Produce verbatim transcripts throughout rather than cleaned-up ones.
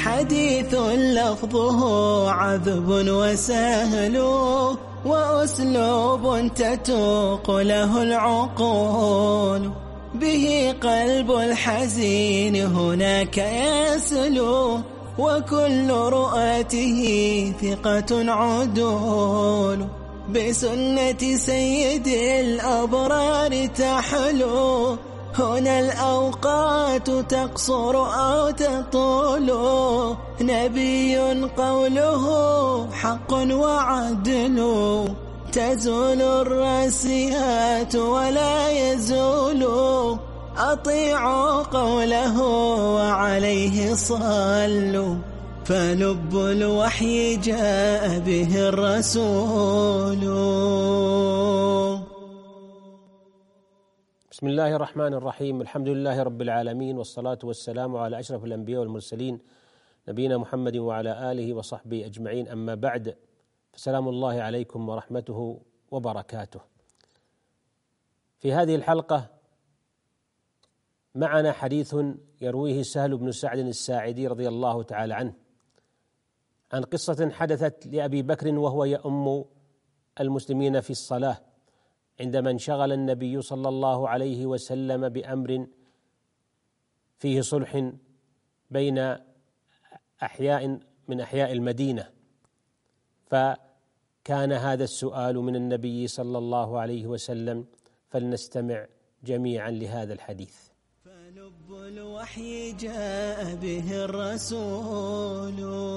حديث لفظه عذب وسهل وأسلوب تتوق له العقول، به قلب الحزين هناك يسلو، وكل رؤاته ثقة عدول، بسنة سيد الأبرار تحلو، هنا الأوقات تقصر أو تطول، نبي قوله حق وعدل، تزول الراسيات ولا يزول، أطيعوا قوله وعليه صلوا، فلب الوحي جاء به الرسول. بسم الله الرحمن الرحيم، الحمد لله رب العالمين، والصلاة والسلام على أشرف الأنبياء والمرسلين نبينا محمد وعلى آله وصحبه أجمعين، أما بعد، فسلام الله عليكم ورحمته وبركاته. في هذه الحلقة معنا حديث يرويه سهل بن سعد الساعدي رضي الله تعالى عنه عن قصة حدثت لأبي بكر وهو يؤم المسلمين في الصلاة، عندما انشغل النبي صلى الله عليه وسلم بأمر فيه صلح بين أحياء من أحياء المدينة، فكان هذا السؤال من النبي صلى الله عليه وسلم، فلنستمع جميعا لهذا الحديث. فلب الوحي جاء به الرسول.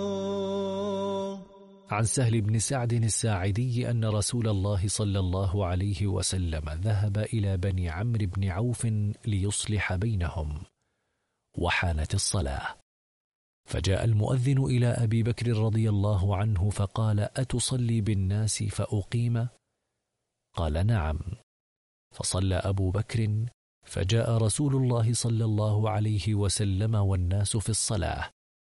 عن سهل بن سعد الساعدي أن رسول الله صلى الله عليه وسلم ذهب إلى بني عمرو بن عوف ليصلح بينهم، وحانت الصلاة، فجاء المؤذن إلى أبي بكر رضي الله عنه فقال: أتصلي بالناس فأقيم؟ قال: نعم. فصلى أبو بكر، فجاء رسول الله صلى الله عليه وسلم والناس في الصلاة،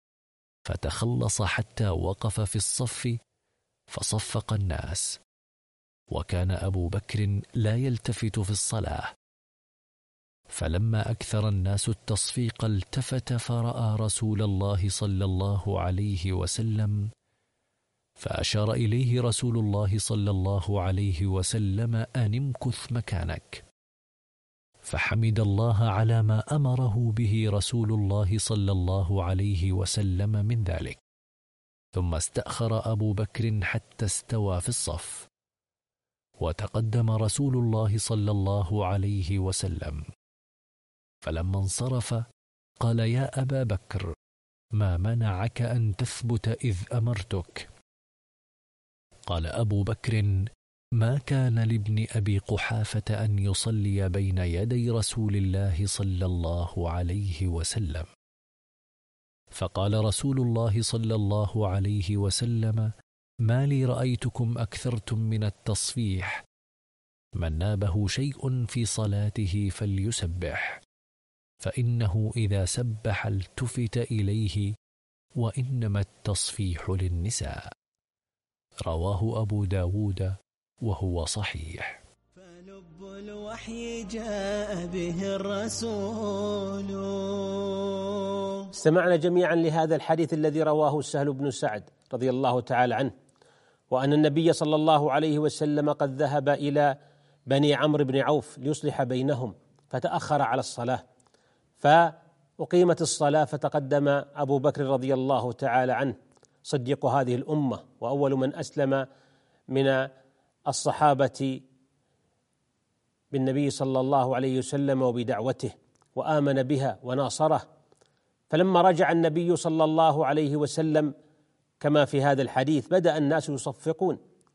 فتخلص حتى وقف في الصف فصفق الناس، وكان أبو بكر لا يلتفت في الصلاة، فلما أكثر الناس التصفيق التفت فرأى رسول الله صلى الله عليه وسلم، فأشار إليه رسول الله صلى الله عليه وسلم أن امكث مكانك، فحمد الله على ما أمره به رسول الله صلى الله عليه وسلم من ذلك، ثم استأخر أبو بكر حتى استوى في الصف، وتقدم رسول الله صلى الله عليه وسلم، فلما انصرف قال: يا أبا بكر، ما منعك أن تثبت إذ أمرتك؟ قال أبو بكر: ما كان لابن أبي قحافة أن يصلي بين يدي رسول الله صلى الله عليه وسلم. فقال رسول الله صلى الله عليه وسلم: ما لي رأيتكم أكثرتم من التصفيح، من نابه شيء في صلاته فليسبح، فإنه إذا سبح التفت إليه، وإنما التصفيح للنساء. رواه أبو داود وهو صحيح. فلب الوحي جاء به الرسول. استمعنا جميعا لهذا الحديث الذي رواه سهل بن سعد رضي الله تعالى عنه، وأن النبي صلى الله عليه وسلم قد ذهب إلى بني عمرو بن عوف ليصلح بينهم، فتأخر على الصلاة، فأقيمت الصلاة، فتقدم أبو بكر رضي الله تعالى عنه صديق هذه الأمة، وأول من أسلم من الصحابة بالنبي صلى الله عليه وسلم وبدعوته، وآمن بها وناصره. فلما رجع النبي صلى الله عليه وسلم كما في هذا الحديث، بدأ الناس يصفقون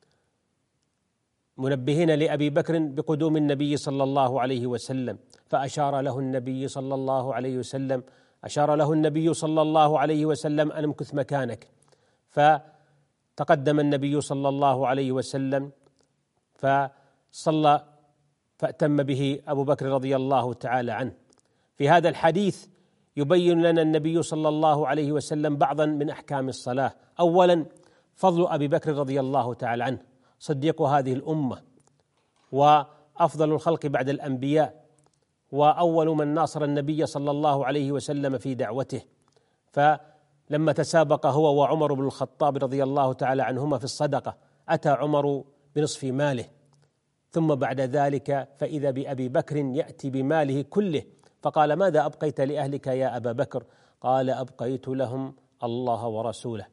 منبهين لأبي بكر بقدوم النبي صلى الله عليه وسلم، فأشار له النبي صلى الله عليه وسلم أشار له النبي صلى الله عليه وسلم أن امكث مكانك، فتقدم النبي صلى الله عليه وسلم فصلى، فأتم به أبو بكر رضي الله تعالى عنه. في هذا الحديث يبين لنا النبي صلى الله عليه وسلم بعضا من أحكام الصلاة. أولا، فضل أبي بكر رضي الله تعالى عنه، صديق هذه الأمة، وأفضل الخلق بعد الأنبياء، وأول من ناصر النبي صلى الله عليه وسلم في دعوته، لما تسابق هو وعمر بن الخطاب رضي الله تعالى عنهما في الصدقة، أتى عمر بنصف ماله، ثم بعد ذلك فإذا بأبي بكر يأتي بماله كله، فقال: ماذا أبقيت لأهلك يا أبا بكر؟ قال: أبقيت لهم الله ورسوله.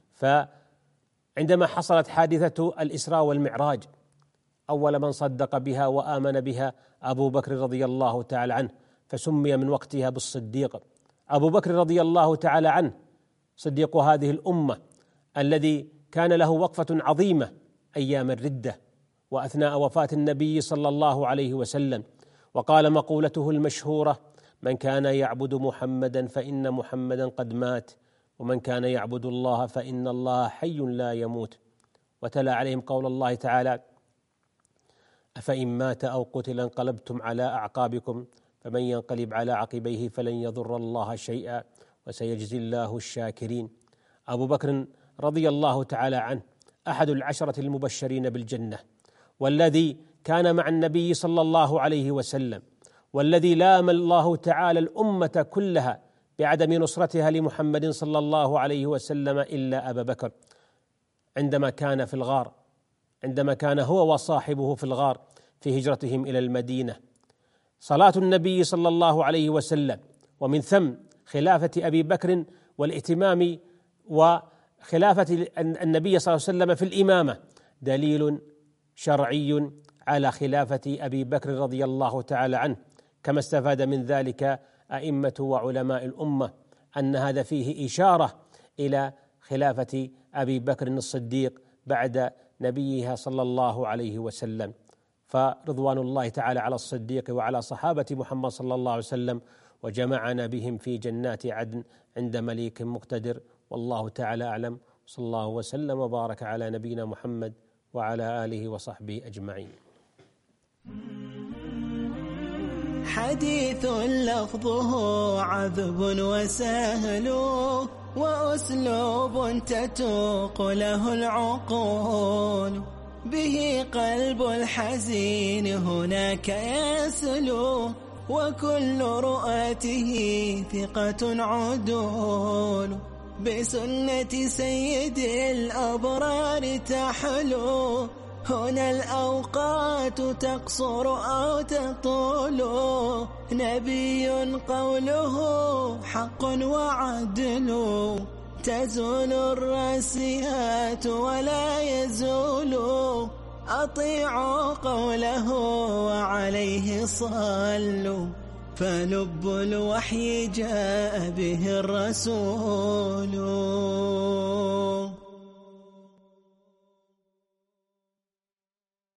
فعندما حصلت حادثة الإسراء والمعراج، أول من صدق بها وآمن بها أبو بكر رضي الله تعالى عنه، فسمي من وقتها بالصديق. أبو بكر رضي الله تعالى عنه صديق هذه الأمة، الذي كان له وقفة عظيمة أيام الردة وأثناء وفاة النبي صلى الله عليه وسلم، وقال مقولته المشهورة: من كان يعبد محمدا فإن محمدا قد مات، ومن كان يعبد الله فإن الله حي لا يموت. وتلا عليهم قول الله تعالى: أفإن مات أو قتل انقلبتم على أعقابكم فمن ينقلب على عقبيه فلن يضر الله شيئا وسيجزي الله الشاكرين. أبو بكر رضي الله تعالى عنه أحد العشرة المبشرين بالجنة، والذي كان مع النبي صلى الله عليه وسلم، والذي لام الله تعالى الأمة كلها بعدم نصرتها لمحمد صلى الله عليه وسلم إلا أبا بكر، عندما كان في الغار، عندما كان هو وصاحبه في الغار في هجرتهم إلى المدينة. صلاة النبي صلى الله عليه وسلم ومن ثم خلافة أبي بكر والاهتمام وخلافة النبي صلى الله عليه وسلم في الإمامة دليل شرعي على خلافة أبي بكر رضي الله تعالى عنه، كما استفاد من ذلك أئمة وعلماء الأمة أن هذا فيه إشارة إلى خلافة أبي بكر الصديق بعد نبيها صلى الله عليه وسلم. فرضوان الله تعالى على الصديق وعلى صحابة محمد صلى الله عليه وسلم، وجمعنا بهم في جنات عدن عند مليك مقتدر، والله تعالى أعلم. صلى الله وسلم وبارك على نبينا محمد وعلى آله وصحبه أجمعين. حديث لفظه عذب وسهل، وأسلوب تتوق له العقول، به قلب الحزين هناك يسلو، وكل رؤاته ثقة عدول، بسنة سيد الأبرار تحلو، هنا الأوقات تقصر أو تطول، نبي قوله حق وعدل، تزول الراسيات ولا يزول، أطيعوا قوله وعليه صلوا، فلب الوحي جاء به الرسول.